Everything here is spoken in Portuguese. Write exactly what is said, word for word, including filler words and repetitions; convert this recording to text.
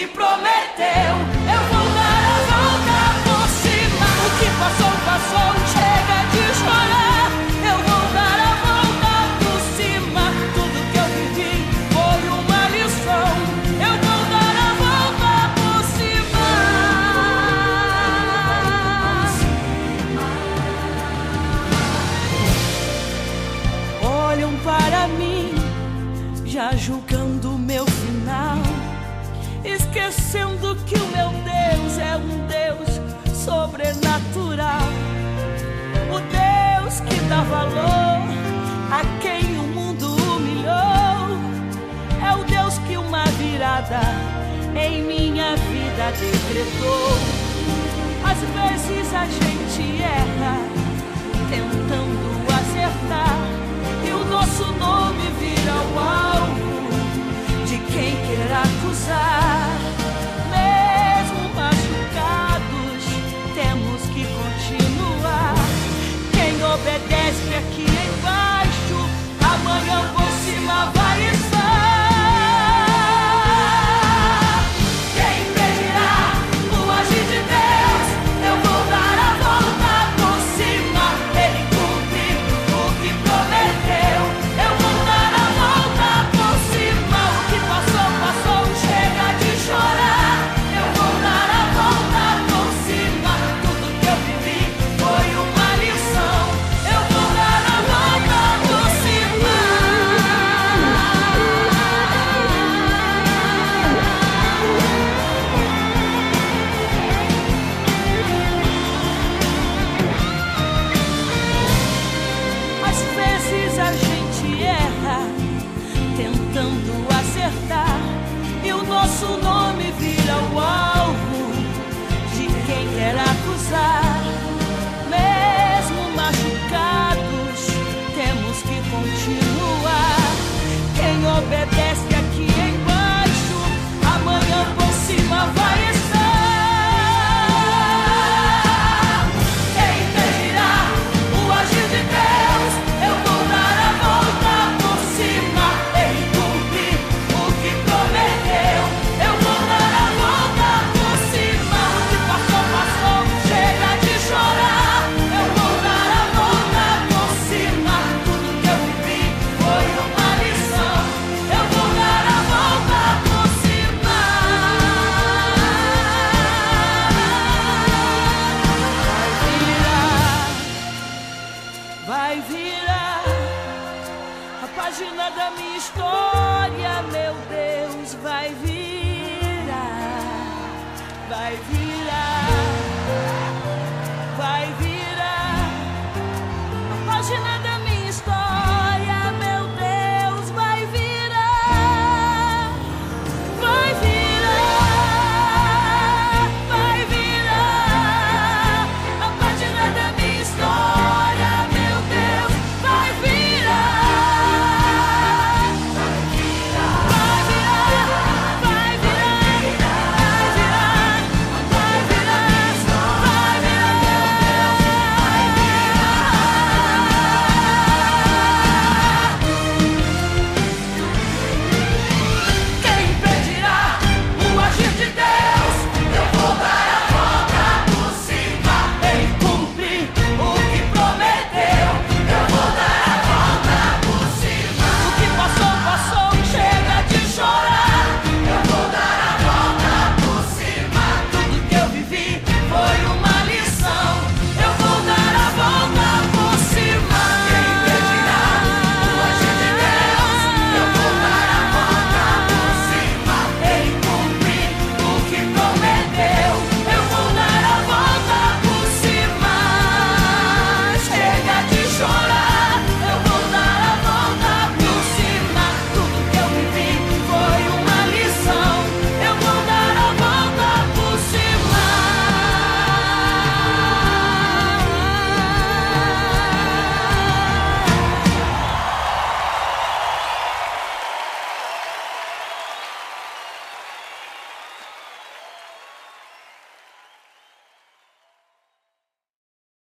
que prometeu. Eu vou dar a volta por cima. O que passou, passou, chega de chorar. Eu vou dar a volta por cima. Tudo que eu vivi foi uma lição. Eu vou dar a volta por cima. Olham para mim, já julgando o meu final, esquecendo que o meu Deus é um Deus sobrenatural. O Deus que dá valor a quem o mundo humilhou. É o Deus que uma virada em minha vida decretou. Às vezes a gente erra tentando acertar, e o nosso nome vira o alvo de quem quer acusar. Mesmo machucados, temos que continuar. Quem obedece aqui embaixo, amanhã por cima vai estar. Quem impedirá o agir de Deus? Eu vou dar a volta por cima. Ele cumpre o que prometeu. Eu vou dar a volta por cima. O que passou, passou, chega de chorar. Eu vou dar a volta por cima. Tudo que eu vivi foi uma lição. Eu vou dar a volta por cima. Às vezes a gente erra tentando acertar, e o nosso nome vira o alvo de quem quer acusar. Mesmo machucados, temos que continuar. Quem obedece aqui embaixo, amanhã por cima vai estar. Quem impedirá o agir de Deus? Eu vou dar a volta por cima. Ele cumpre o que prometeu. Eu vou dar a volta por cima. O que passou, passou, chega de chorar. Eu vou dar a volta por cima. Tudo que eu vivi foi uma lição. Eu vou dar a volta por cima. Vai virar, vai virar a página da minha história, meu Deus, vai virar, vai virar.